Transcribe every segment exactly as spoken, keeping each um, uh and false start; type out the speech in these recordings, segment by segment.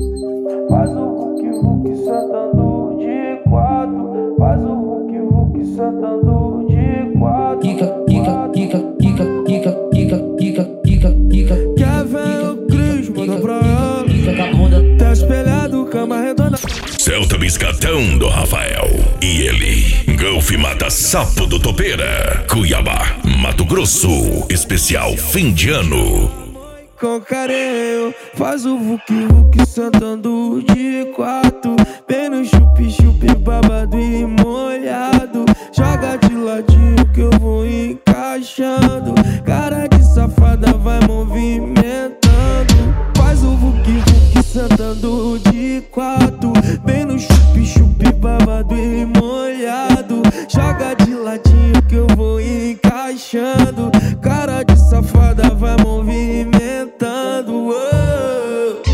Faz o Hulk Hulk sentando de quatro. Faz o Hulk Hulk sentando de quatro. Kika, kika, kika, kika, kika, kika, kika, kika, kika. Quer ver o Cris, manda pra ela. Tá espelhado, cama redonda. Celta Biscatão do Rafael. E ele, Golf Mata Sapo do Topeira, Cuiabá, Mato Grosso. Especial fim de ano. Com carinho, faz o Hulk Hulk sentando de quatro. Bem no chup-chup, babado e molhado. Joga de ladinho que eu vou encaixando. Cara de safada vai movimentando. Faz o Hulk Hulk sentando de quatro. Bem no chup-chup, babado e molhado. Joga de ladinho que eu vou encaixando. Cara de safada vai movimentando. Oh.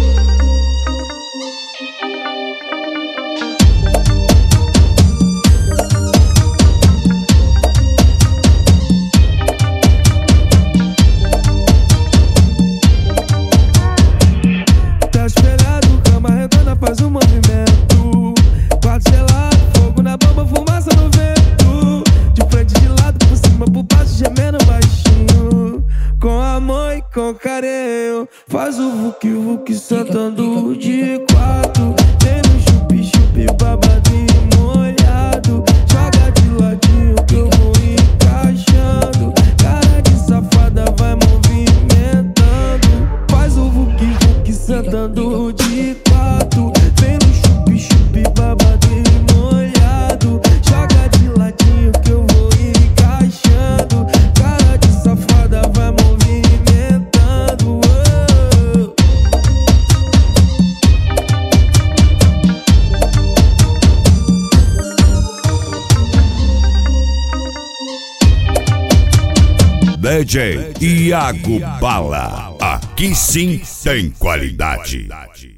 Tá espelhado, cama redonda, faz um movimento. Quarto gelado, fogo na bomba, fumaça no vento. De frente, de lado, por cima, por baixo, gemendo baixinho. Com amor e com carinho, faz o Hulk Hulk sentando de quatro. Tem no chup-chup, babado e molhado. Joga de ladinho que eu vou encaixando. Cara de safada vai movimentando. Faz o Hulk Hulk sentando de quatro. Vem no chup-chup, babado e molhado. Joga de ladinho que eu vou encaixando. Cara de safada vai movimentando. D J Iago Bala. Aqui sim tem qualidade.